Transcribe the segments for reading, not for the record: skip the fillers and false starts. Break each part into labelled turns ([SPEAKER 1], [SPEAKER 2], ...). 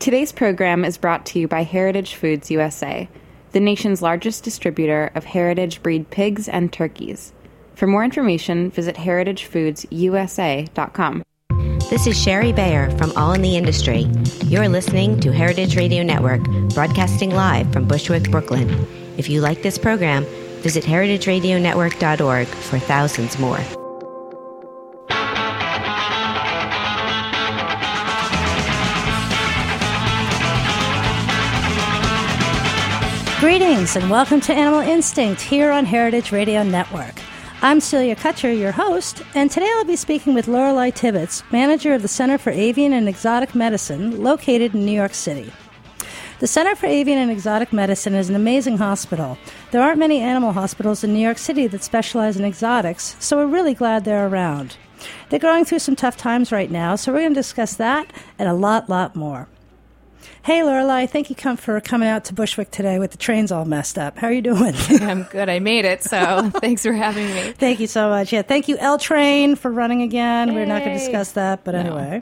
[SPEAKER 1] Today's program is brought to you by Heritage Foods USA, the nation's largest distributor of heritage breed pigs and turkeys. For more information, visit heritagefoodsusa.com.
[SPEAKER 2] This is Sherry Bayer from All in the Industry. You're listening to Heritage Radio Network, broadcasting live from Bushwick, Brooklyn. If you like this program, visit heritageradionetwork.org for thousands more.
[SPEAKER 3] Greetings and welcome to Animal Instinct here on Heritage Radio Network. I'm Celia Kutcher, your host, and today I'll be speaking with Lorelei Tibbetts, manager of the Center for Avian and Exotic Medicine, located in New York City. The Center for Avian and Exotic Medicine is an amazing hospital. There aren't many animal hospitals in New York City that specialize in exotics, so we're really glad they're around. They're going through some tough times right now, so we're going to discuss that and a lot more. Hey, Lorelei, thank you for coming out to Bushwick today with the trains all messed up. How are you doing?
[SPEAKER 4] I'm good. I made it, so thanks for having me.
[SPEAKER 3] Thank you so much. Yeah, thank you, L Train, for running again. We're not going to discuss that, but anyway.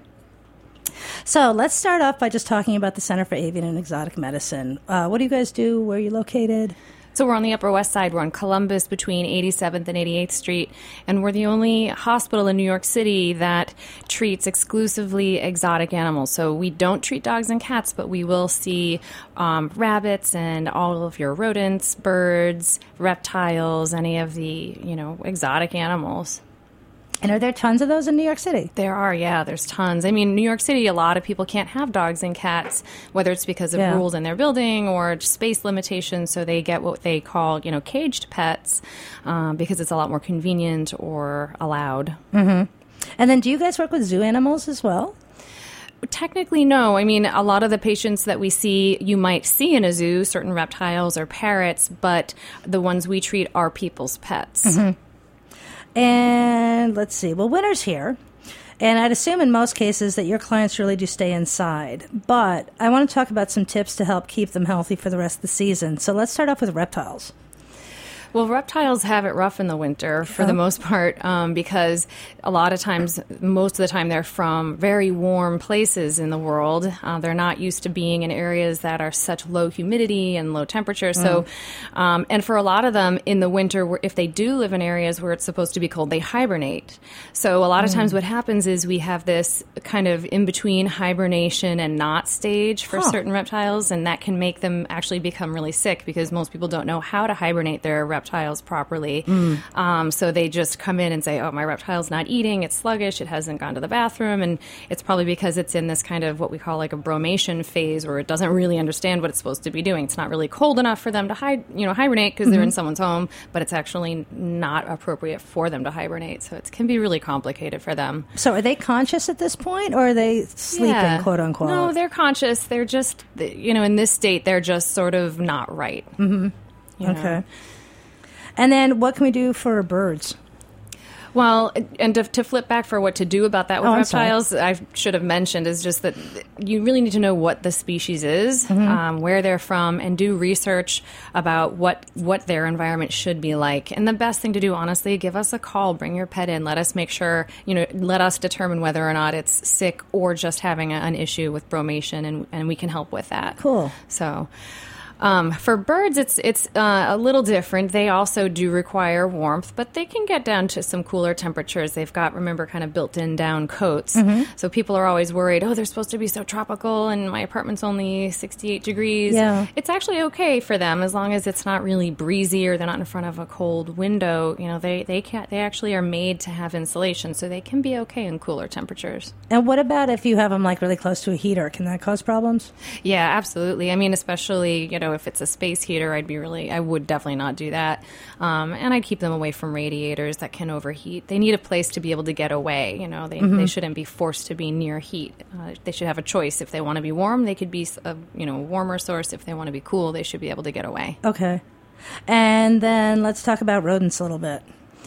[SPEAKER 3] So let's start off by just talking about the Center for Avian and Exotic Medicine. What do you guys do? Where are you located?
[SPEAKER 4] So we're on the Upper West Side. We're on Columbus between 87th and 88th Street, and we're the only hospital in New York City that treats exclusively exotic animals. So we don't treat dogs and cats, but we will see rabbits and all of your rodents, birds, reptiles, any of the, exotic animals.
[SPEAKER 3] And are there tons of those in New York City?
[SPEAKER 4] There are, yeah. There's tons. I mean, New York City, a lot of people can't have dogs and cats, whether it's because of rules in their building or space limitations, so they get what they call, caged pets because it's a lot more convenient or allowed.
[SPEAKER 3] Mm-hmm. And then do you guys work with zoo animals as well?
[SPEAKER 4] Technically, no. I mean, a lot of the patients that we see, you might see in a zoo, certain reptiles or parrots, but the ones we treat are people's pets.
[SPEAKER 3] Mm-hmm. And let's see. Well, winter's here, and I'd assume in most cases that your clients really do stay inside. But I want to talk about some tips to help keep them healthy for the rest of the season. So let's start off with reptiles.
[SPEAKER 4] Well, reptiles have it rough in the winter for the most part because a lot of times, most of the time, they're from very warm places in the world. They're not used to being in areas that are such low humidity and low temperature. So, and for a lot of them in the winter, if they do live in areas where it's supposed to be cold, they hibernate. So a lot of times what happens is we have this kind of in-between hibernation and not stage for certain reptiles, and that can make them actually become really sick because most people don't know how to hibernate their reptiles properly. So they just come in and say, oh, my reptile's not eating, it's sluggish, it hasn't gone to the bathroom, and it's probably because it's in this kind of what we call like a bromation phase where it doesn't really understand what it's supposed to be doing. It's not really cold enough for them to hibernate because they're in someone's home, but it's actually not appropriate for them to hibernate. So it can be really complicated for them.
[SPEAKER 3] So are they conscious at this point, or are they sleeping, quote unquote?
[SPEAKER 4] No, they're conscious. They're just, in this state, they're just sort of not right.
[SPEAKER 3] Mm-hmm. Okay. And then what can we do for birds?
[SPEAKER 4] Well, and to flip back for what to do about that with reptiles, I should have mentioned is just that you really need to know what the species is, where they're from, and do research about what their environment should be like. And the best thing to do, honestly, give us a call, bring your pet in, let us make sure, let us determine whether or not it's sick or just having an issue with bromation, and we can help with that.
[SPEAKER 3] Cool.
[SPEAKER 4] So... for birds, it's a little different. They also do require warmth, but they can get down to some cooler temperatures. They've got, remember, kind of built-in down coats. So people are always worried, they're supposed to be so tropical, and my apartment's only 68 degrees.
[SPEAKER 3] Yeah.
[SPEAKER 4] It's actually okay for them as long as it's not really breezy or they're not in front of a cold window. They actually are made to have insulation, so they can be okay in cooler temperatures.
[SPEAKER 3] And what about if you have them like really close to a heater? Can that cause problems?
[SPEAKER 4] Yeah, absolutely. I mean, especially, if it's a space heater, I would definitely not do that. And I'd keep them away from radiators that can overheat. They need a place to be able to get away. They shouldn't be forced to be near heat. They should have a choice. If they want to be warm, they could be a warmer source. If they want to be cool, they should be able to get away.
[SPEAKER 3] Okay. And then let's talk about rodents a little bit.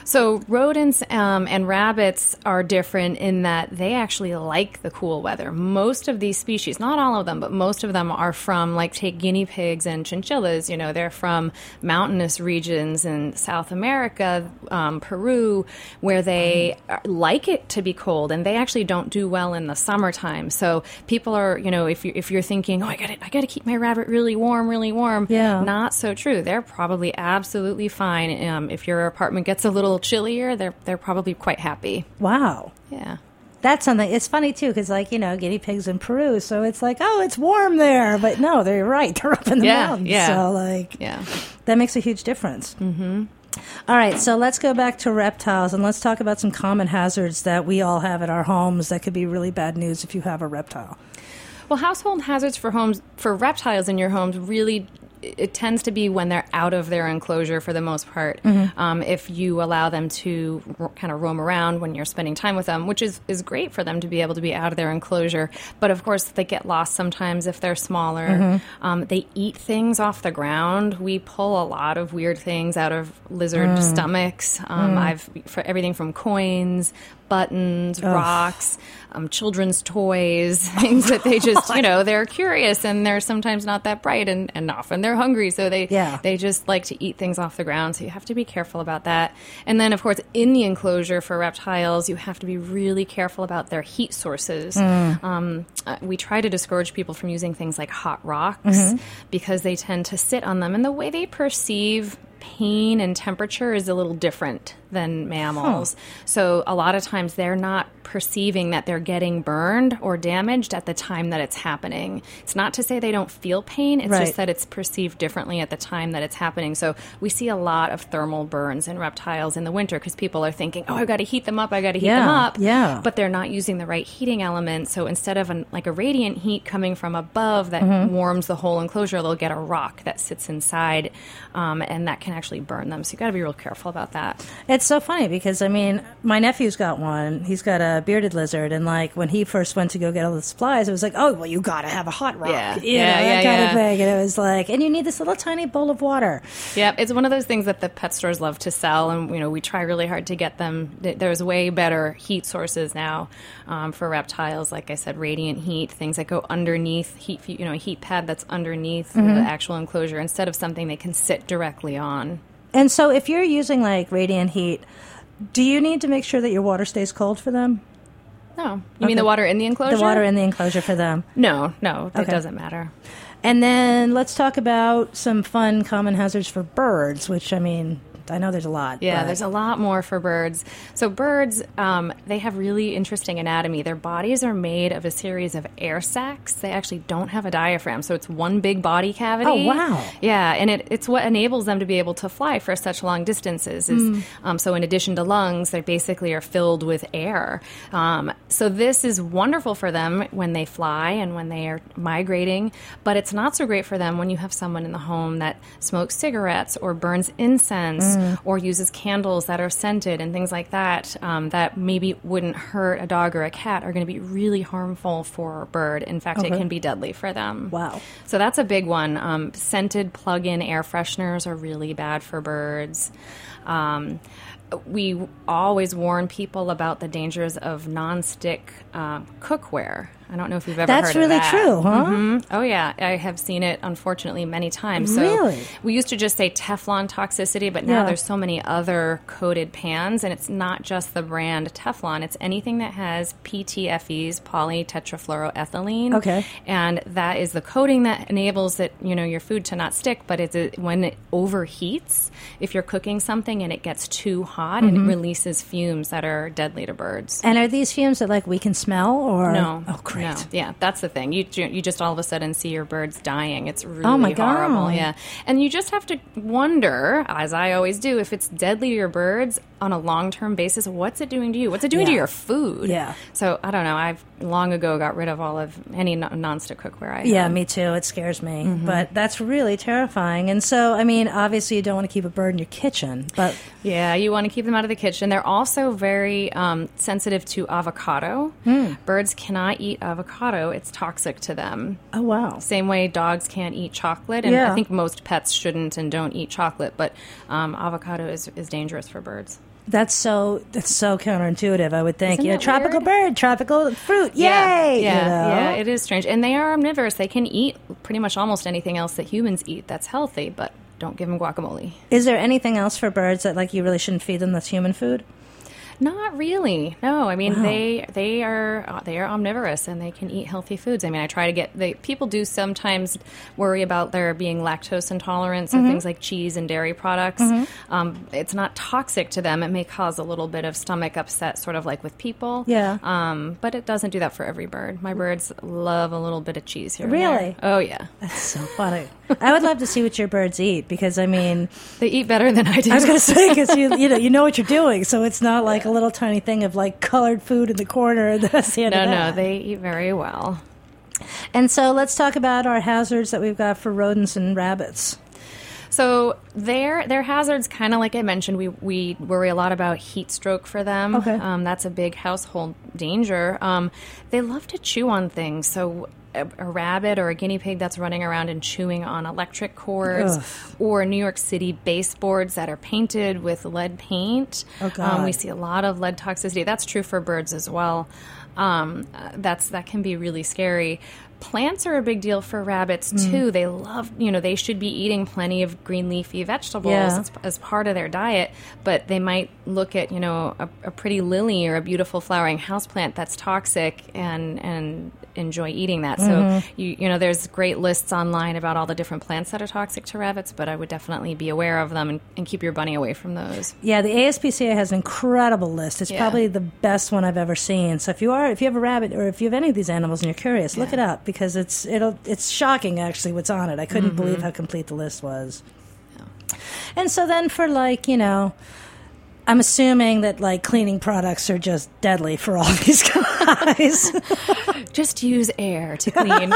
[SPEAKER 4] So rodents and rabbits are different in that they actually like the cool weather. Most of these species, not all of them, but most of them are from, like, take guinea pigs and chinchillas. You know, they're from mountainous regions in South America, Peru, where they like it to be cold, and they actually don't do well in the summertime. So people are, you know, if you're thinking, oh, I got to keep my rabbit really warm.
[SPEAKER 3] Yeah.
[SPEAKER 4] Not so true. They're probably absolutely fine. If your apartment gets a little chillier, they're probably quite happy.
[SPEAKER 3] Wow.
[SPEAKER 4] Yeah.
[SPEAKER 3] That's something. It's funny, too, because, like, you know, guinea pigs in Peru, so it's like, oh, it's warm there. But no, they're right. They're up in the mountains.
[SPEAKER 4] Yeah.
[SPEAKER 3] So, like, that makes a huge difference.
[SPEAKER 4] Mm-hmm.
[SPEAKER 3] All right, so let's go back to reptiles, and let's talk about some common hazards that we all have at our homes that could be really bad news if you have a reptile.
[SPEAKER 4] Well, household hazards for reptiles in your homes really, it tends to be when they're out of their enclosure for the most part. Mm-hmm. If you allow them to kind of roam around when you're spending time with them, which is great for them to be able to be out of their enclosure. But of course, they get lost sometimes if they're smaller. Mm-hmm. They eat things off the ground. We pull a lot of weird things out of lizard stomachs. For everything from coins, buttons, rocks, children's toys, things that they just, you know, they're curious and they're sometimes not that bright and often they're hungry. So they just like to eat things off the ground. So you have to be careful about that. And then, of course, in the enclosure for reptiles, you have to be really careful about their heat sources. We try to discourage people from using things like hot rocks because they tend to sit on them. And the way they perceive pain and temperature is a little different than mammals. So a lot of times they're not perceiving that they're getting burned or damaged at the time that it's happening. It's not to say they don't feel pain, it's just that it's perceived differently at the time that it's happening. So we see a lot of thermal burns in reptiles in the winter because people are thinking, oh, I've got to heat them up, but they're not using the right heating element. So instead of a radiant heat coming from above that warms the whole enclosure, they'll get a rock that sits inside, and that can actually burn them. So you got to be real careful about that.
[SPEAKER 3] It's so funny because, I mean, my nephew's got one. He's got a bearded lizard, and, like, when he first went to go get all the supplies, it was like, oh, well, you got to have a hot rock. That kind of thing. And it was like, and you need this little tiny bowl of water.
[SPEAKER 4] Yeah, it's one of those things that the pet stores love to sell, and, you know, we try really hard to get them. There's way better heat sources now for reptiles. Like I said, radiant heat, things that go underneath, a heat pad that's underneath the actual enclosure instead of something they can sit directly on.
[SPEAKER 3] And so if you're using, like, radiant heat, do you need to make sure that your water stays cold for them?
[SPEAKER 4] No. You mean the water in the enclosure?
[SPEAKER 3] The water in the enclosure for them.
[SPEAKER 4] No, it doesn't matter.
[SPEAKER 3] And then let's talk about some fun common hazards for birds, which, I mean, I know there's a lot.
[SPEAKER 4] Yeah, there's a lot more for birds. So birds, they have really interesting anatomy. Their bodies are made of a series of air sacs. They actually don't have a diaphragm, so it's one big body cavity.
[SPEAKER 3] Oh, wow.
[SPEAKER 4] Yeah, and it's what enables them to be able to fly for such long distances. So in addition to lungs, they basically are filled with air. So this is wonderful for them when they fly and when they are migrating, but it's not so great for them when you have someone in the home that smokes cigarettes or burns incense or uses candles that are scented and things like that, that maybe wouldn't hurt a dog or a cat, are going to be really harmful for a bird. In fact, it can be deadly for them.
[SPEAKER 3] Wow.
[SPEAKER 4] So that's a big one. Scented plug-in air fresheners are really bad for birds. We always warn people about the dangers of nonstick cookware. I don't know if you've ever heard of that.
[SPEAKER 3] That's really true, huh?
[SPEAKER 4] Mm-hmm. Oh, yeah. I have seen it, unfortunately, many times. So
[SPEAKER 3] really?
[SPEAKER 4] We used to just say Teflon toxicity, but now there's so many other coated pans, and it's not just the brand Teflon. It's anything that has PTFEs, polytetrafluoroethylene.
[SPEAKER 3] Okay.
[SPEAKER 4] And that is the coating that enables your food to not stick, but when it overheats, if you're cooking something and it gets too hot, and it releases fumes that are deadly to birds.
[SPEAKER 3] And are these fumes that, we can smell? Or
[SPEAKER 4] No.
[SPEAKER 3] Oh, great.
[SPEAKER 4] No. Yeah, that's the thing. You just all of a sudden see your birds dying. It's really horrible. Yeah. And you just have to wonder, as I always do, if it's deadly to your birds on a long-term basis, what's it doing to you? What's it doing to your food?
[SPEAKER 3] Yeah.
[SPEAKER 4] So, I don't know. I've long ago got rid of all of any nonstick cookware I have.
[SPEAKER 3] Yeah, me too. It scares me. But that's really terrifying. And so, I mean, obviously you don't want to keep a bird in your kitchen, but...
[SPEAKER 4] Yeah, you want to keep them out of the kitchen. They're also very sensitive to avocado. Birds cannot eat avocado. It's toxic to them.
[SPEAKER 3] Oh, wow.
[SPEAKER 4] Same way dogs can't eat chocolate. And I think most pets shouldn't and don't eat chocolate, but avocado is dangerous for birds.
[SPEAKER 3] That's so counterintuitive, I would think.
[SPEAKER 4] Isn't that
[SPEAKER 3] tropical
[SPEAKER 4] weird?
[SPEAKER 3] bird, tropical fruit, yay!
[SPEAKER 4] Yeah, it is strange. And they are omnivorous. They can eat pretty much almost anything else that humans eat that's healthy, but don't give them guacamole.
[SPEAKER 3] Is there anything else for birds that like you really shouldn't feed them that's human food?
[SPEAKER 4] Not really. No, I mean they are omnivorous and they can eat healthy foods. I mean, I try to get people do sometimes worry about there being lactose intolerance and things like cheese and dairy products. It's not toxic to them. It may cause a little bit of stomach upset, sort of like with people.
[SPEAKER 3] Yeah.
[SPEAKER 4] But it doesn't do that for every bird. My birds love a little bit of cheese here.
[SPEAKER 3] Really?
[SPEAKER 4] And there. Oh yeah.
[SPEAKER 3] That's so funny. I would love to see what your birds eat because I mean
[SPEAKER 4] they eat better than I do.
[SPEAKER 3] I was going to say because you know what you're doing, so it's not like a little tiny thing of like colored food in the corner. And that's the end of that.
[SPEAKER 4] No, they eat very well.
[SPEAKER 3] And so let's talk about our hazards that we've got for rodents and rabbits.
[SPEAKER 4] So their hazards, kind of like I mentioned, we worry a lot about heat stroke for them.
[SPEAKER 3] Okay.
[SPEAKER 4] That's a big household danger. They love to chew on things. So a rabbit or a guinea pig that's running around and chewing on electric cords, or New York City baseboards that are painted with lead paint.
[SPEAKER 3] Oh, God.
[SPEAKER 4] We see a lot of lead toxicity. That's true for birds as well. That can be really scary. Plants are a big deal for rabbits too. They love, they should be eating plenty of green leafy vegetables as part of their diet, but they might look at, a pretty lily or a beautiful flowering houseplant that's toxic and enjoy eating that. So, there's great lists online about all the different plants that are toxic to rabbits, but I would definitely be aware of them and keep your bunny away from those.
[SPEAKER 3] Yeah, the ASPCA has an incredible list. It's probably the best one I've ever seen. So if you have a rabbit or if you have any of these animals and you're curious, look it up because it's shocking actually what's on it. I couldn't believe how complete the list was. Yeah. And so then for I'm assuming that cleaning products are just deadly for all these guys.
[SPEAKER 4] Just use air to clean.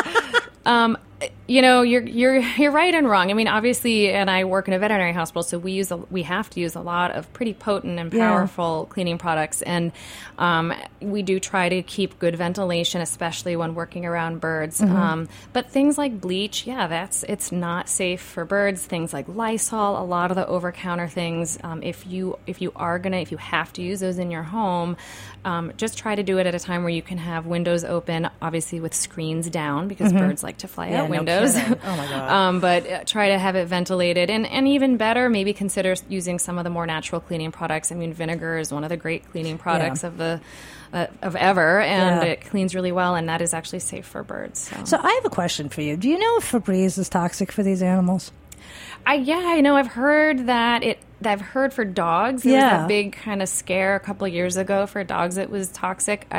[SPEAKER 4] You're right and wrong. I mean, obviously, and I work in a veterinary hospital, so we have to use a lot of pretty potent and powerful cleaning products, and we do try to keep good ventilation, especially when working around birds. But things like bleach, it's not safe for birds. Things like Lysol, a lot of the over-counter things. If you have to use those in your home, just try to do it at a time where you can have windows open, obviously with screens down, because birds like to fly out windows.
[SPEAKER 3] Oh my God.
[SPEAKER 4] But try to have it ventilated, and even better, maybe consider using some of the more natural cleaning products. I mean, vinegar is one of the great cleaning products of ever, and it cleans really well, and that is actually safe for birds.
[SPEAKER 3] So I have a question for you. Do you know if Febreze is toxic for these animals?
[SPEAKER 4] I know. I've heard that I've heard for dogs. There was that big kind of scare a couple of years ago for dogs. It was toxic.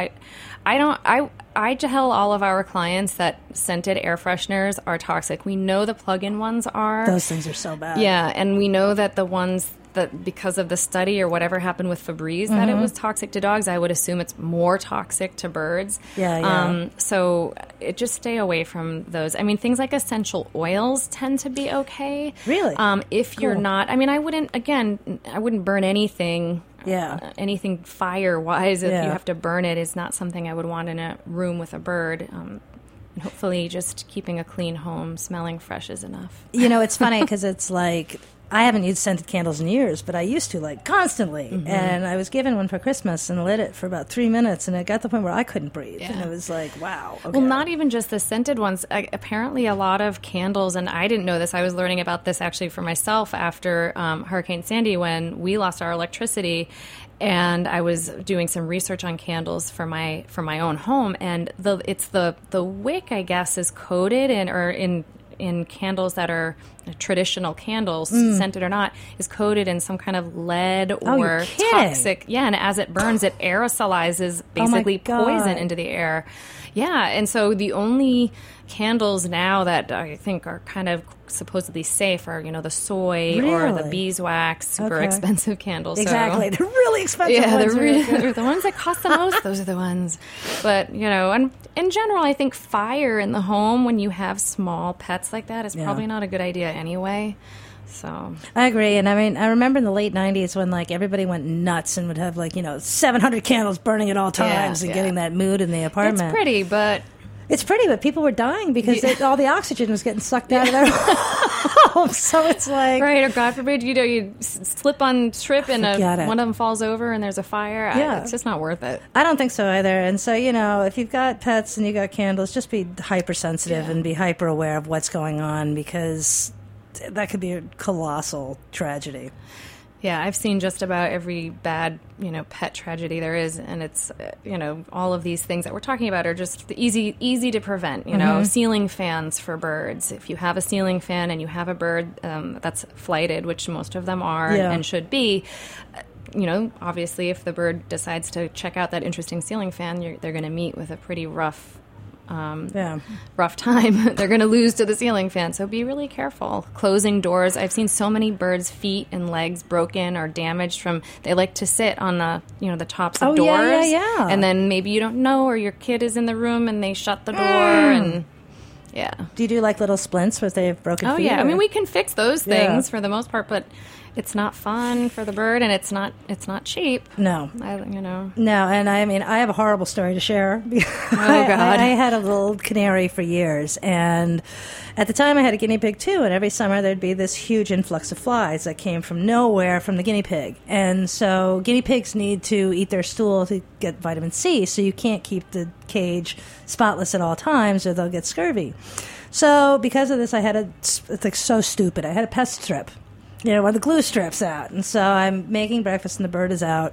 [SPEAKER 4] I tell all of our clients that scented air fresheners are toxic. We know the plug-in ones are.
[SPEAKER 3] Those things are so bad.
[SPEAKER 4] Yeah, and we know that the ones that because of the study or whatever happened with Febreze that it was toxic to dogs, I would assume it's more toxic to birds. So just stay away from those. I mean, things like essential oils tend to be okay.
[SPEAKER 3] Really?
[SPEAKER 4] If you're not, I mean, I wouldn't burn anything. Anything fire-wise, if you have to burn it, is not something I would want in a room with a bird. And hopefully just keeping a clean home, smelling fresh is enough.
[SPEAKER 3] It's funny because it's like I haven't used scented candles in years, but I used to constantly. And I was given one for Christmas and lit it for about 3 minutes, and it got to the point where I couldn't breathe. And it was like, wow. Okay.
[SPEAKER 4] Well, not even just the scented ones. Apparently, a lot of candles, and I didn't know this. I was learning about this actually for myself after Hurricane Sandy when we lost our electricity. And I was doing some research on candles for my own home, and the wick, I guess, is coated in candles that are traditional candles, scented or not, is coated in some kind of lead or toxic. Yeah, and as it burns, it aerosolizes basically poison into the air. Yeah, and so the only candles now that I think are kind of supposedly safe are, the soy or the beeswax, super expensive candles.
[SPEAKER 3] Exactly. They're really expensive.
[SPEAKER 4] Yeah, they're the ones that cost the most. Those are the ones. But, and in general, I think fire in the home when you have small pets like that is probably not a good idea anyway. So
[SPEAKER 3] I agree. And I mean, I remember in the late 90s when everybody went nuts and would have 700 candles burning at all times and getting that mood in the apartment.
[SPEAKER 4] It's pretty, but
[SPEAKER 3] people were dying because all the oxygen was getting sucked out of their home. So it's like...
[SPEAKER 4] Right, or God forbid, you slip on trip and one of them falls over and there's a fire.
[SPEAKER 3] Yeah.
[SPEAKER 4] It's just not worth it.
[SPEAKER 3] I don't think so either. And so, if you've got pets and you got candles, just be hypersensitive and be hyper aware of what's going on, because that could be a colossal tragedy.
[SPEAKER 4] Yeah, I've seen just about every bad, pet tragedy there is, and it's, all of these things that we're talking about are just easy to prevent. Ceiling fans for birds. If you have a ceiling fan and you have a bird that's flighted, which most of them are and should be, obviously, if the bird decides to check out that interesting ceiling fan, they're going to meet with a pretty rough time. They're going to lose to the ceiling fan. So be really careful. Closing doors. I've seen so many birds' feet and legs broken or damaged from, they like to sit on the, the tops of doors.
[SPEAKER 3] Yeah.
[SPEAKER 4] And then maybe you don't know, or your kid is in the room and they shut the door and... Yeah.
[SPEAKER 3] Do you do like little splints where they have broken feet?
[SPEAKER 4] Oh, yeah.
[SPEAKER 3] Or?
[SPEAKER 4] I mean, we can fix those things for the most part, but it's not fun for the bird, and it's not cheap.
[SPEAKER 3] No.
[SPEAKER 4] No,
[SPEAKER 3] and I have a horrible story to share.
[SPEAKER 4] Oh, God.
[SPEAKER 3] I had a little canary for years, and at the time I had a guinea pig too, and every summer there'd be this huge influx of flies that came from nowhere from the guinea pig. And so guinea pigs need to eat their stool to get vitamin C, so you can't keep the cage spotless at all times or they'll get scurvy. So because of this, it's like so stupid. I had a pest strip, where the glue strip's out. And so I'm making breakfast and the bird is out.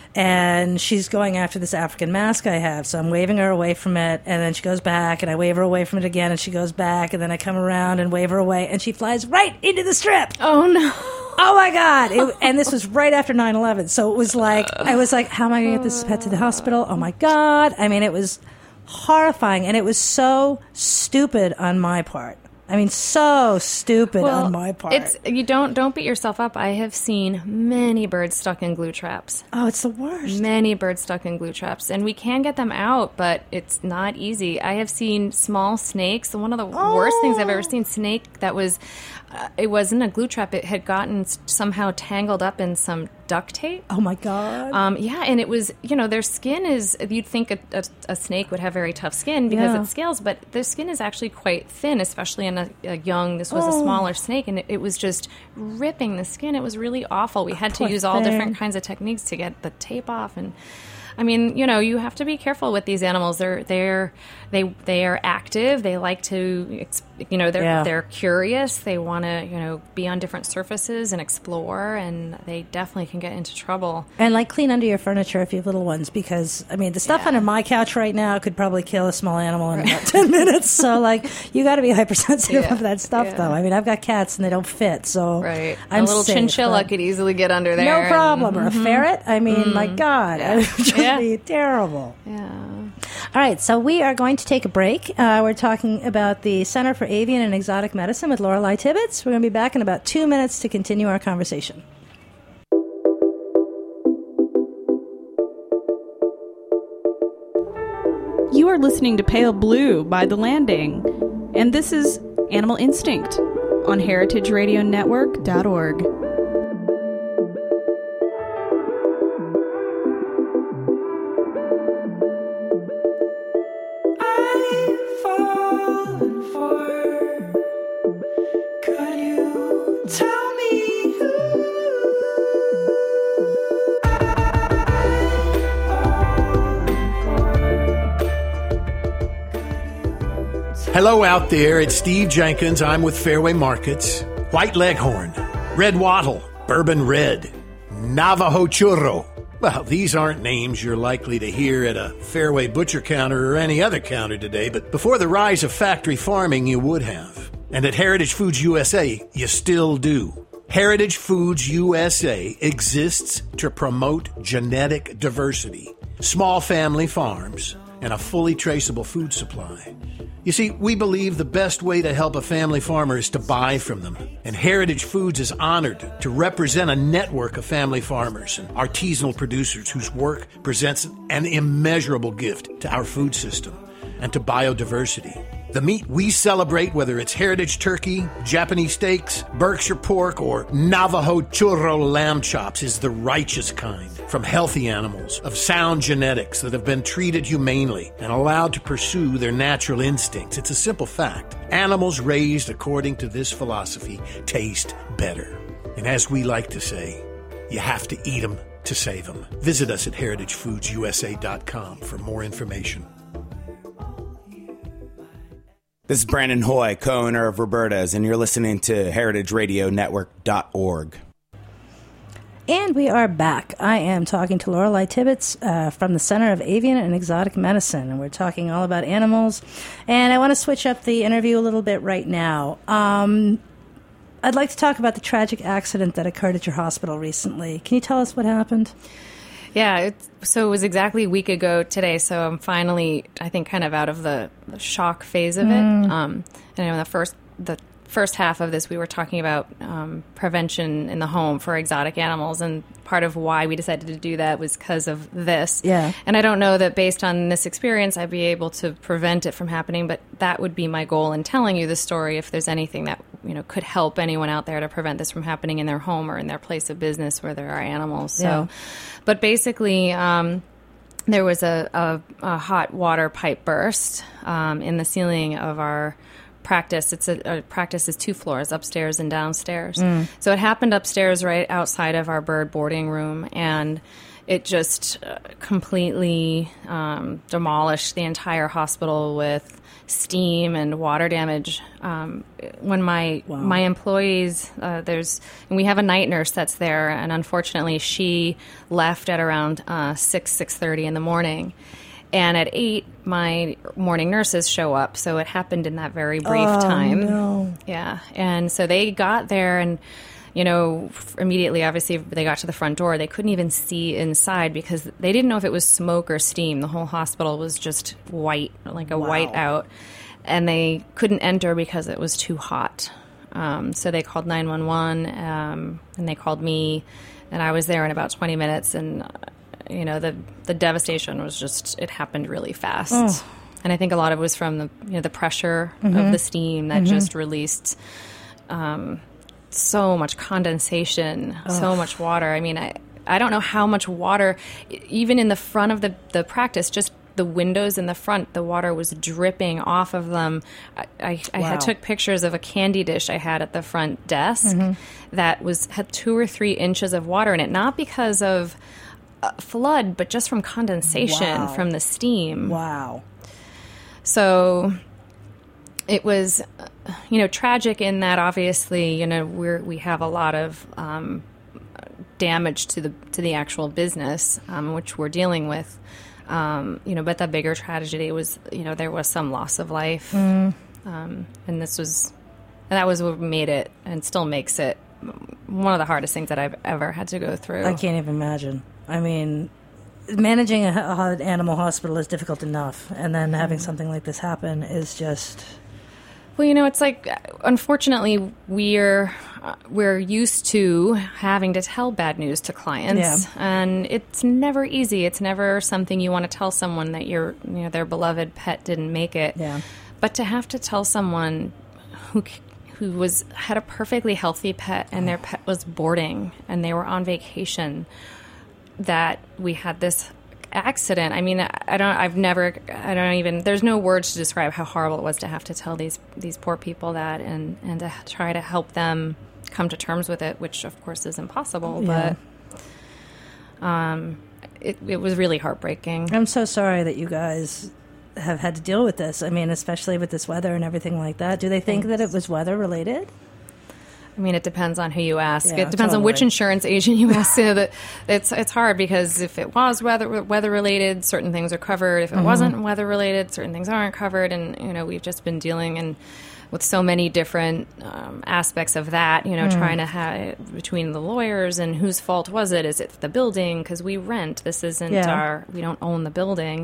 [SPEAKER 3] And she's going after this African mask I have. So I'm waving her away from it. And then she goes back and I wave her away from it again. And she goes back. And then I come around and wave her away. And she flies right into the strip.
[SPEAKER 4] Oh, no.
[SPEAKER 3] Oh, my God. And this was right after 9/11. So it was like, I was like, how am I going to get this pet to the hospital? Oh, my God. I mean, it was horrifying. And it was so stupid on my part. I mean, so stupid on my part.
[SPEAKER 4] You don't beat yourself up. I have seen many birds stuck in glue traps.
[SPEAKER 3] Oh, it's the worst.
[SPEAKER 4] Many birds stuck in glue traps. And we can get them out, but it's not easy. I have seen small snakes. One of the worst things I've ever seen, snake that was, it wasn't a glue trap. It had gotten somehow tangled up in some duct tape.
[SPEAKER 3] Oh, my God.
[SPEAKER 4] Yeah, and it was, their skin is, you'd think a snake would have very tough skin because it scales, but their skin is actually quite thin, especially in a young, this was a smaller snake, and it was just ripping the skin. It was really awful. We had to use all different kinds of techniques to get the tape off, and I mean, you have to be careful with these animals. They are active. They like to, they're curious. They want to, be on different surfaces and explore, and they definitely can get into trouble.
[SPEAKER 3] And clean under your furniture if you have little ones, because the stuff under my couch right now could probably kill a small animal in about 10 minutes. So you got to be hypersensitive of that stuff, though. I mean, I've got cats and they don't fit, so
[SPEAKER 4] right.
[SPEAKER 3] I'm
[SPEAKER 4] a little
[SPEAKER 3] safe,
[SPEAKER 4] chinchilla could easily get under there.
[SPEAKER 3] No problem. Or a ferret. I mean, my God, it would just be terrible.
[SPEAKER 4] Yeah.
[SPEAKER 3] All right, so we are going to take a break. We're talking about the Center for Avian and Exotic Medicine with Lorelei Tibbetts. We're going to be back in about 2 minutes to continue our conversation.
[SPEAKER 5] You are listening to Pale Blue by The Landing, and this is Animal Instinct on heritageradionetwork.org.
[SPEAKER 6] Hello out there, it's Steve Jenkins. I'm with Fairway Markets. White Leghorn, Red Wattle, Bourbon Red, Navajo Churro. Well, these aren't names you're likely to hear at a Fairway butcher counter or any other counter today, but before the rise of factory farming, you would have. And at Heritage Foods USA, you still do. Heritage Foods USA exists to promote genetic diversity, small family farms, and a fully traceable food supply. You see, we believe the best way to help a family farmer is to buy from them. And Heritage Foods is honored to represent a network of family farmers and artisanal producers whose work presents an immeasurable gift to our food system and to biodiversity. The meat we celebrate, whether it's heritage turkey, Japanese steaks, Berkshire pork, or Navajo churro lamb chops, is the righteous kind. From healthy animals of sound genetics that have been treated humanely and allowed to pursue their natural instincts. It's a simple fact. Animals raised according to this philosophy taste better. And as we like to say, you have to eat them to save them. Visit us at heritagefoodsusa.com for more information.
[SPEAKER 7] This is Brandon Hoy, co-owner of Roberta's, and you're listening to heritageradionetwork.org.
[SPEAKER 3] And we are back. I am talking to Lorelei Tibbetts from the Center of Avian and Exotic Medicine, and we're talking all about animals. And I want to switch up the interview a little bit right now. I'd like to talk about the tragic accident that occurred at your hospital recently. Can you tell us what happened?
[SPEAKER 4] Yeah, so it was exactly a week ago today, so I'm finally, I think, kind of out of the shock phase of it. And in the first half of this, we were talking about prevention in the home for exotic animals, and part of why we decided to do that was because of this.
[SPEAKER 3] Yeah.
[SPEAKER 4] And I don't know that based on this experience, I'd be able to prevent it from happening, but that would be my goal in telling you the story, if there's anything that could help anyone out there to prevent this from happening in their home or in their place of business where there are animals. So, but basically, there was a hot water pipe burst in the ceiling of our practice. Our practice is 2 floors, upstairs and downstairs. So it happened upstairs right outside of our bird boarding room, and it just completely demolished the entire hospital with steam and water damage. When my employees, and we have a night nurse that's there, and unfortunately she left at around 6:30 in the morning. And at 8, my morning nurses show up. So it happened in that very brief time.
[SPEAKER 3] No.
[SPEAKER 4] Yeah. And so they got there, and immediately, obviously, they got to the front door. They couldn't even see inside because they didn't know if it was smoke or steam. The whole hospital was just white, like a white out. And they couldn't enter because it was too hot. So they called 911, and they called me, and I was there in about 20 minutes. And, the devastation was just, it happened really fast. Oh. And I think a lot of it was from the pressure of the steam that just released so much condensation, so much water. I mean, I don't know how much water, even in the front of the practice, just the windows in the front, the water was dripping off of them. I took pictures of a candy dish I had at the front desk that had 2 or 3 inches of water in it, not because of flood, but just from condensation from the steam.
[SPEAKER 3] Wow.
[SPEAKER 4] So it was, tragic in that obviously, we have a lot of damage to the actual business, which we're dealing with. But the bigger tragedy was, there was some loss of life, and that was what made it, and still makes it, one of the hardest things that I've ever had to go through.
[SPEAKER 3] I can't even imagine. I mean, managing an animal hospital is difficult enough, and then having something like this happen is just...
[SPEAKER 4] Well, it's like, unfortunately, we're used to having to tell bad news to clients, and it's never easy. It's never something you want to tell someone that their beloved pet didn't make it. Yeah. But to have to tell someone who had a perfectly healthy pet and their pet was boarding and they were on vacation, that we had this accident. I mean, there's no words to describe how horrible it was to have to tell these poor people that, and to try to help them come to terms with it, which of course is impossible, but it was really heartbreaking.
[SPEAKER 3] I'm so sorry that you guys have had to deal with this. I mean, especially with this weather and everything like that. Do they think that it was weather related?
[SPEAKER 4] I mean, it depends on who you ask. It depends on which insurance agent you ask. So that it's hard, because if it was weather related, certain things are covered. If it wasn't weather related, certain things aren't covered. And we've just been dealing with so many different aspects of that. Trying to have between the lawyers and whose fault was it? Is it the building? Because we rent. This isn't we don't own the building.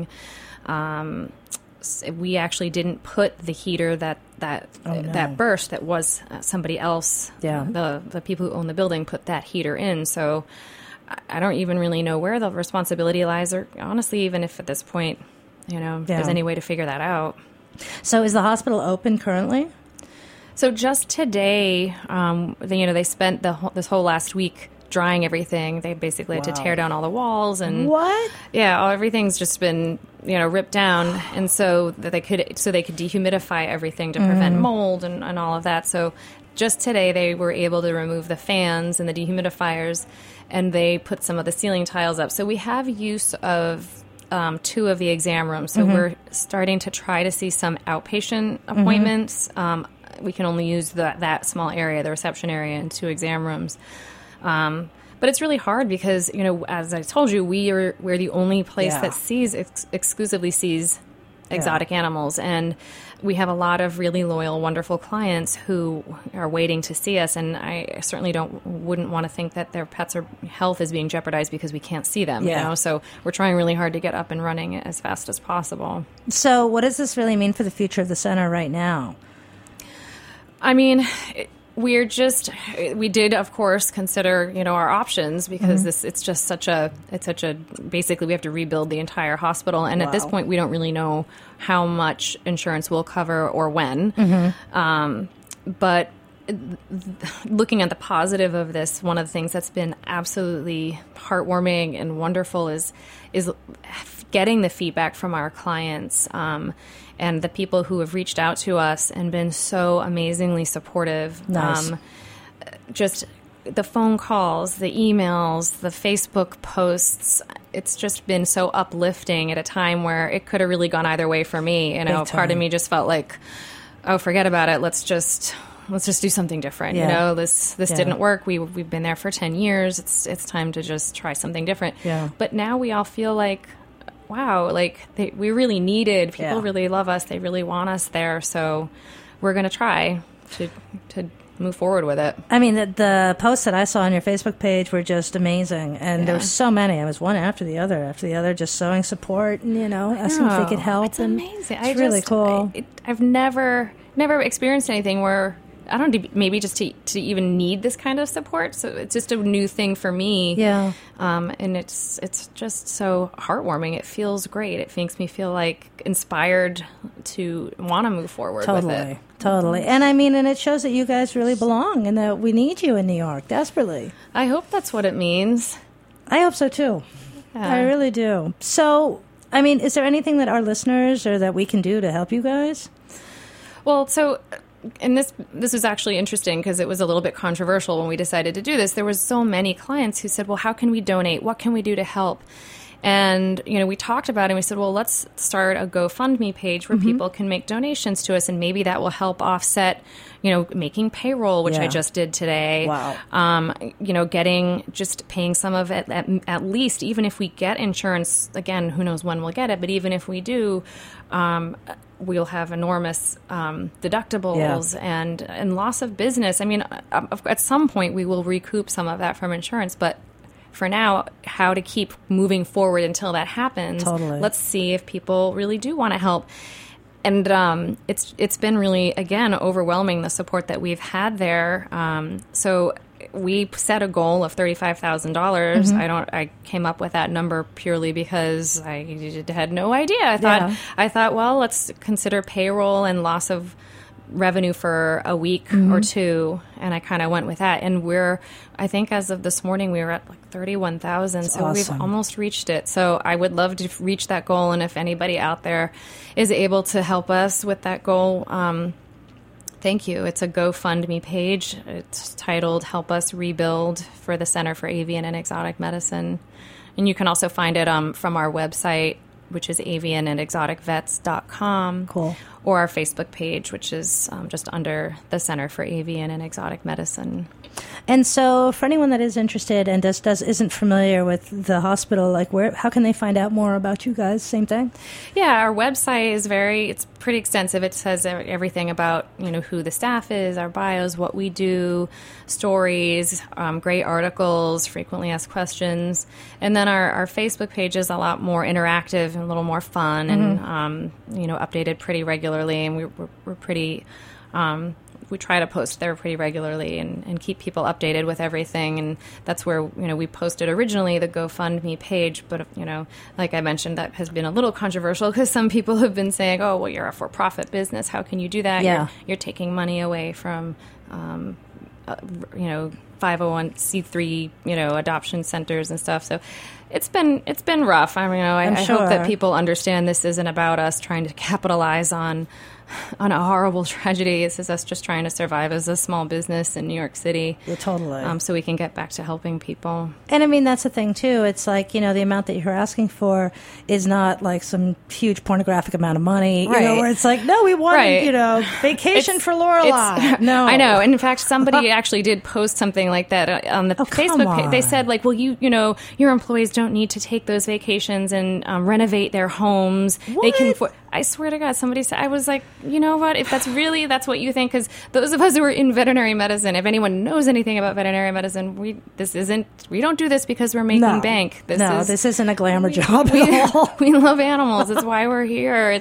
[SPEAKER 4] We actually didn't put the heater that burst. That was somebody else. Yeah. The people who own the building put that heater in. So I don't even really know where the responsibility lies, or honestly, even if at this point, there's any way to figure that out.
[SPEAKER 3] So is the hospital open currently?
[SPEAKER 4] So just today, they spent this whole last week drying everything. They basically had to tear down all the walls and
[SPEAKER 3] what?
[SPEAKER 4] Yeah, everything's just been ripped down, and so that they could dehumidify everything to prevent mold and all of that. So just today they were able to remove the fans and the dehumidifiers, and they put some of the ceiling tiles up. So we have use of 2 of the exam rooms. So we're starting to try to see some outpatient appointments. We can only use that small area, the reception area, and 2 exam rooms. But it's really hard because, as I told you, we're the only place that exclusively sees exotic animals. And we have a lot of really loyal, wonderful clients who are waiting to see us. And I certainly wouldn't want to think that their pets' health is being jeopardized because we can't see them. So we're trying really hard to get up and running as fast as possible.
[SPEAKER 3] So what does this really mean for the future of the center right now?
[SPEAKER 4] I mean, we did, of course, consider, our options because basically we have to rebuild the entire hospital. And at this point, we don't really know how much insurance will cover or when. But looking at the positive of this, one of the things that's been absolutely heartwarming and wonderful is getting the feedback from our clients. And the people who have reached out to us and been so amazingly supportive.
[SPEAKER 3] Nice.
[SPEAKER 4] Just the phone calls, the emails, the Facebook posts. It's just been so uplifting at a time where it could have really gone either way for me. Part of me just felt like, oh, forget about it. Let's just do something different. This didn't work. We've been there for 10 years. It's time to just try something different.
[SPEAKER 3] Yeah.
[SPEAKER 4] But now we all feel like, wow, we really needed, people really love us, they really want us there, so we're going to try to move forward with it. I
[SPEAKER 3] mean, the posts that I saw on your Facebook page were just amazing, and there were so many. I was one after the other, just showing support and, asking if they could help.
[SPEAKER 4] It's amazing.
[SPEAKER 3] It's really cool.
[SPEAKER 4] I've never experienced anything where I don't know, maybe just to even need this kind of support. So it's just a new thing for me. Yeah. And it's just so heartwarming. It feels great. It makes me feel like inspired to want to move forward with it.
[SPEAKER 3] Totally. And I mean, and it shows that you guys really belong and that we need you in New York desperately.
[SPEAKER 4] I hope that's what it means.
[SPEAKER 3] I hope so too. Yeah. I really do. So, I mean, is there anything that our listeners or that we can do to help you guys?
[SPEAKER 4] Well, so... And this was actually interesting because it was a little bit controversial when we decided to do this. There was so many clients who said, well, how can we donate? What can we do to help? And, we talked about it and we said, well, let's start a GoFundMe payage where people can make donations to us, and maybe that will help offset, making payroll, which I just did today.
[SPEAKER 3] Wow.
[SPEAKER 4] Paying some of it at least, even if we get insurance, again, who knows when we'll get it, but even if we do, we'll have enormous deductibles and loss of business. I mean, at some point we will recoup some of that from insurance, but for now, how to keep moving forward until that happens.
[SPEAKER 3] Totally.
[SPEAKER 4] Let's see if people really do want to help. And it's been really, again, overwhelming, the support that we've had there. So we set a goal of $35,000. I came up with that number purely because I had no idea. I thought, well, let's consider payroll and loss of revenue for a week or two, and I kind of went with that. And I think as of this morning, we were at like 31,000. So
[SPEAKER 3] awesome.
[SPEAKER 4] We've almost reached it. So I would love to reach that goal. And if anybody out there is able to help us with that goal, thank you. It's a GoFundMe page. It's titled Help Us Rebuild for the Center for Avian and Exotic Medicine. And you can also find it from our website, which is avianandexoticvets.com.
[SPEAKER 3] Cool.
[SPEAKER 4] Or our Facebook page, which is just under the Center for Avian and Exotic Medicine.
[SPEAKER 3] And so for anyone that is interested and isn't familiar with the hospital, how can they find out more about you guys? Same thing?
[SPEAKER 4] Yeah, our website is it's pretty extensive. It says everything about, who the staff is, our bios, what we do, stories, great articles, frequently asked questions. And then our Facebook page is a lot more interactive and a little more fun and, updated pretty regularly. And we're pretty... we try to post there pretty regularly and keep people updated with everything. And that's where, we posted originally the GoFundMe page. But, like I mentioned, that has been a little controversial because some people have been saying, oh, well, you're a for-profit business. How can you do that?
[SPEAKER 3] Yeah.
[SPEAKER 4] You're taking money away from, 501c3, adoption centers and stuff. So it's been rough. I hope that people understand this isn't about us trying to capitalize on a horrible tragedy. This is us just trying to survive as a small business in New York City.
[SPEAKER 3] Yeah, totally.
[SPEAKER 4] So we can get back to helping people.
[SPEAKER 3] And that's the thing too. It's like, the amount that you're asking for is not like some huge pornographic amount of money,
[SPEAKER 4] right.
[SPEAKER 3] Where it's like, no, we want, vacation for Lorelai. No.
[SPEAKER 4] I know. And in fact, somebody actually did post something like that on the Facebook page. They said like, well, your employees don't need to take those vacations and renovate their homes.
[SPEAKER 3] What?
[SPEAKER 4] They can I swear to God, somebody said, I was like, you know what, if that's what you think, because those of us who are in veterinary medicine, if anyone knows anything about veterinary medicine, we don't do this because we're making bank.
[SPEAKER 3] This isn't a glamour job at all.
[SPEAKER 4] We love animals. It's why we're here.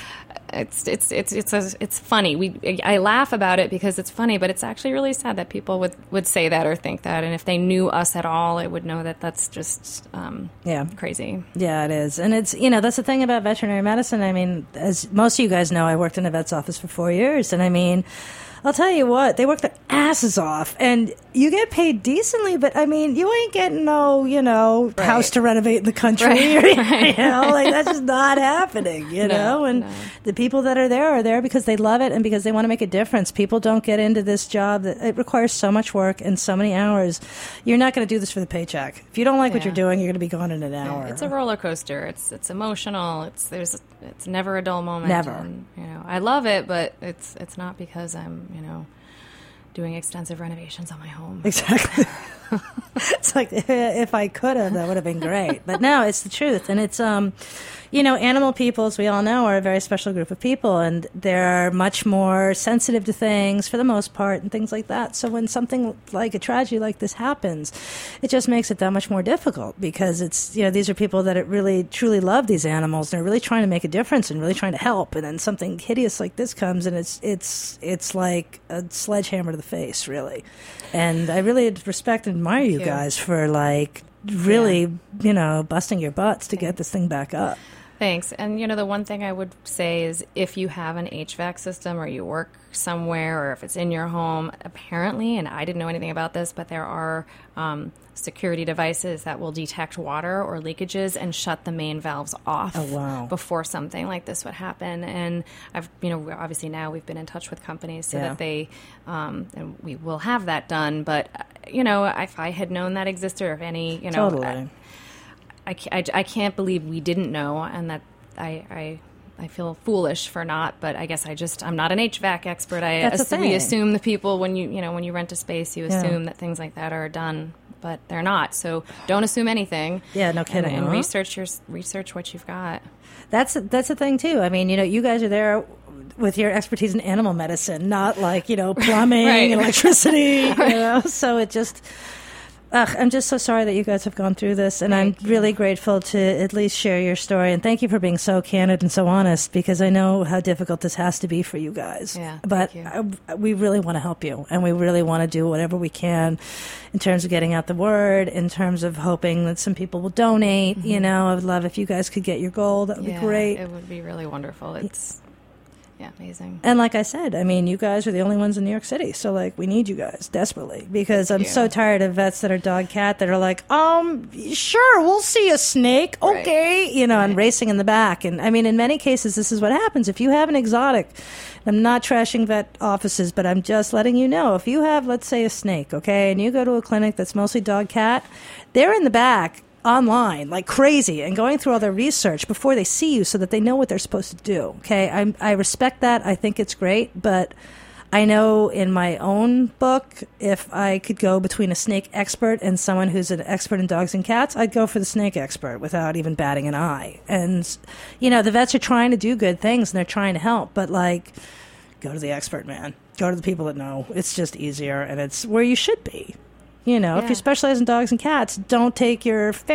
[SPEAKER 4] It's funny. I laugh about it because it's funny, but it's actually really sad that people would say that or think that. And if they knew us at all, they would know that that's just crazy.
[SPEAKER 3] Yeah, it is. And it's, that's the thing about veterinary medicine. As most of you guys know, I worked in a vet's office for 4 years. And I'll tell you what, they work their asses off, and you get paid decently, but you ain't getting no, house to renovate in the country. Right. That's just not happening, know? And the people that are there because they love it and because they want to make a difference. People don't get into this job that it requires so much work and so many hours. You're not going to do this for the paycheck. If you don't like what you're doing, you're going to be gone in an hour.
[SPEAKER 4] It's a roller coaster. It's emotional. It's never a dull moment.
[SPEAKER 3] Never.
[SPEAKER 4] And, I love it, but it's not because I'm doing extensive renovations on my home.
[SPEAKER 3] Exactly. It's like, if I could have, that would have been great. But no, it's the truth. And it's, animal people, as we all know, are a very special group of people, and they're much more sensitive to things for the most part and things like that. So when something like a tragedy like this happens, it just makes it that much more difficult because it's, these are people that really, truly love these animals. And they're really trying to make a difference and really trying to help. And then something hideous like this comes, and it's like a sledgehammer to the face, really. And I really respect and admire you guys for really, busting your butts to get this thing back up.
[SPEAKER 4] Thanks. And, the one thing I would say is if you have an HVAC system or you work somewhere or if it's in your home, apparently, and I didn't know anything about this, but there are security devices that will detect water or leakages and shut the main valves off before something like this would happen. And I've, obviously now we've been in touch with companies so that they, and we will have that done. But, if I had known that existed or if any,
[SPEAKER 3] Totally.
[SPEAKER 4] I can't believe we didn't know, and that I feel foolish for not. But I guess I'm not an HVAC expert. We assume the people when you rent a space, you assume that things like that are done, but they're not. So don't assume anything.
[SPEAKER 3] Yeah, no kidding.
[SPEAKER 4] And research what you've got.
[SPEAKER 3] That's the thing too. You guys are there with your expertise in animal medicine, not like plumbing,
[SPEAKER 4] right.
[SPEAKER 3] Electricity. So it just. I'm just so sorry that you guys have gone through this, and I'm really grateful to at least share your story. And thank you for being so candid and so honest, because I know how difficult this has to be for you guys.
[SPEAKER 4] Yeah,
[SPEAKER 3] but we really want to help you, and we really want to do whatever we can in terms of getting out the word, in terms of hoping that some people will donate.
[SPEAKER 4] Mm-hmm.
[SPEAKER 3] I would love if you guys could get your goal. That would be great.
[SPEAKER 4] It would be really wonderful. It's amazing.
[SPEAKER 3] And like I said, you guys are the only ones in New York City. So, we need you guys desperately because I'm so tired of vets that are dog-cat that are like, sure, we'll see a snake. Okay. And racing in the back. And, in many cases, this is what happens. If you have an exotic, I'm not trashing vet offices, but I'm just letting you know, if you have, let's say, a snake, okay, and you go to a clinic that's mostly dog-cat, they're in the back online like crazy and going through all their research before they see you so that they know what they're supposed to do. Okay, I respect that. I think it's great, but I know in my own book, if I could go between a snake expert and someone who's an expert in dogs and cats, I'd go for the snake expert without even batting an eye. And the vets are trying to do good things and they're trying to help, but go to the expert, man. Go to the people that know. It's just easier, and it's where you should be. If you specialize in dogs and cats, don't take your ferret.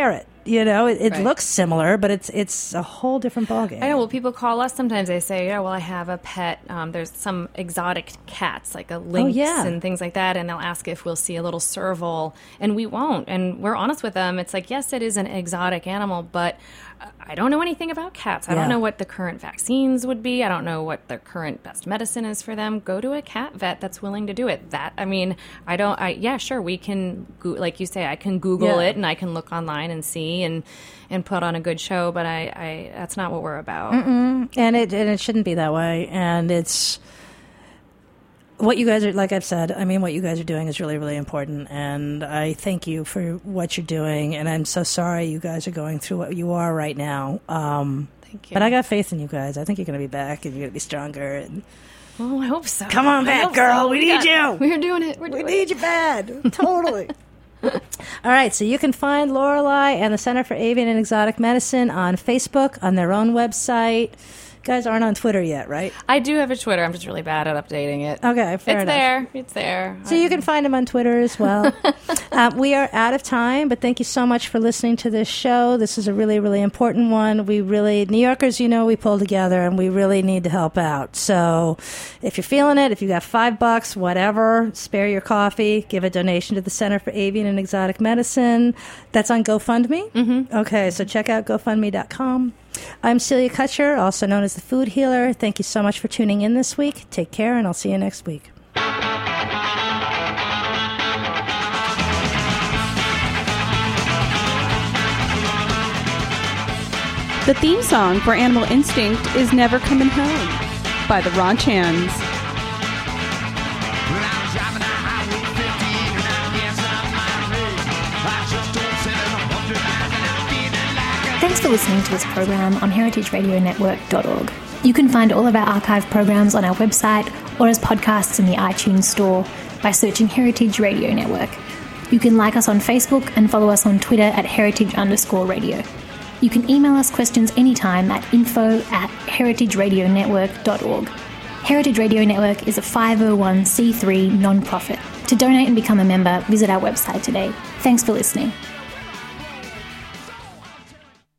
[SPEAKER 3] It looks similar, but it's a whole different ballgame.
[SPEAKER 4] I know. Well, people call us sometimes. They say, I have a pet. There's some exotic cats, like a lynx and things like that, and they'll ask if we'll see a little serval, and we won't. And we're honest with them. It's like, yes, it is an exotic animal, but I don't know anything about cats. I don't know what the current vaccines would be. I don't know what the current best medicine is for them. Go to a cat vet that's willing to do it. Sure, we can, like you say, I can Google it and I can look online and see and put on a good show, but I that's not what we're about.
[SPEAKER 3] And it shouldn't be that way. And it's what you guys are, like I've said, what you guys are doing is really, really important. And I thank you for what you're doing. And I'm so sorry you guys are going through what you are right now.
[SPEAKER 4] Thank you.
[SPEAKER 3] But I got faith in you guys. I think you're going to be back and you're going to be stronger. And
[SPEAKER 4] oh, I hope so.
[SPEAKER 3] Come on back, girl. We need you.
[SPEAKER 4] We're doing it.
[SPEAKER 3] We need you bad. Totally. All right, so you can find Lorelei and the Center for Avian and Exotic Medicine on Facebook, on their own website. You guys aren't on Twitter yet, right?
[SPEAKER 4] I do have a Twitter. I'm just really bad at updating it.
[SPEAKER 3] Okay, fair enough.
[SPEAKER 4] It's there.
[SPEAKER 3] So you can find them on Twitter as well. We are out of time, but thank you so much for listening to this show. This is a really, really important one. New Yorkers, we pull together, and we really need to help out. So if you're feeling it, if you got $5, whatever, spare your coffee, give a donation to the Center for Avian and Exotic Medicine. That's on GoFundMe? Mm-hmm. Okay, so check out GoFundMe.com. I'm Celia Kutcher, also known as the Food Healer. Thank you so much for tuning in this week. Take care, and I'll see you next week.
[SPEAKER 5] The theme song for Animal Instinct is Never Coming Home by the Ron Chans.
[SPEAKER 8] Thanks for listening to this program on heritageradionetwork.org. You can find all of our archive programs on our website or as podcasts in the iTunes store by searching Heritage Radio Network. You can like us on Facebook and follow us on Twitter at heritage_radio. You can email us questions anytime at info@heritageradionetwork.org. Heritage Radio Network is a 501c3 non-profit. To donate and become a member, visit our website today. Thanks for listening.